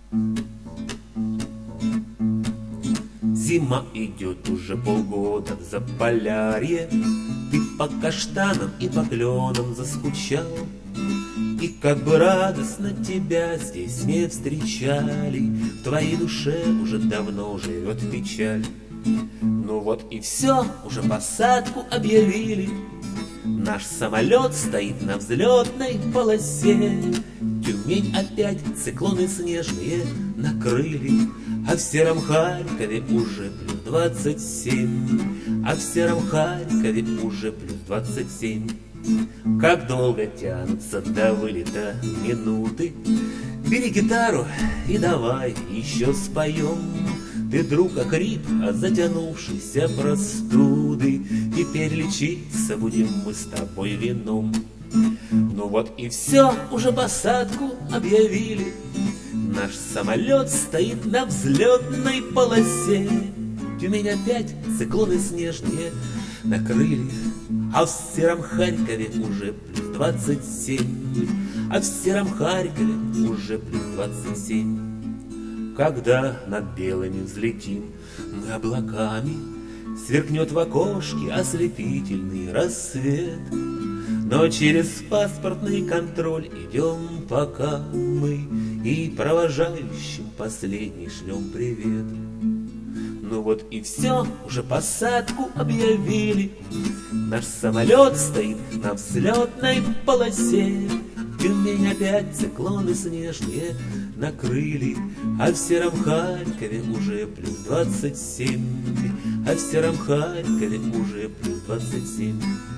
Зима идет уже полгода в Заполярье, ты по каштанам и по кленам заскучал. И как бы радостно тебя здесь не встречали, в твоей душе уже давно живет печаль. Ну вот и все, уже посадку объявили, наш самолет стоит на взлетной полосе. Тюмень опять циклоны снежные накрыли, а в сером Харькове уже плюс 27, а в сером Харькове уже плюс 27. Как долго тянутся до вылета минуты, бери гитару и давай еще споем. Ты, друг, охрип от затянувшейся простуды, теперь лечиться будем мы с тобой вином. Ну вот и все, уже посадку объявили, наш самолет стоит на взлетной полосе. Тюмень опять циклоны снежные накрыли, а в сером Харькове уже плюс 27, а в сером Харькове уже плюс 27. Когда над белыми взлетим мы облаками, сверкнет в окошке ослепительный рассвет. Но через паспортный контроль идем пока мы, и провожающим последний шлем привет. Ну вот и все, уже посадку объявили, наш самолет стоит на взлетной полосе. Тюмень опять циклоны снежные накрыли, а в сером Харькове уже плюс 27, а в сером Харькове уже плюс 27.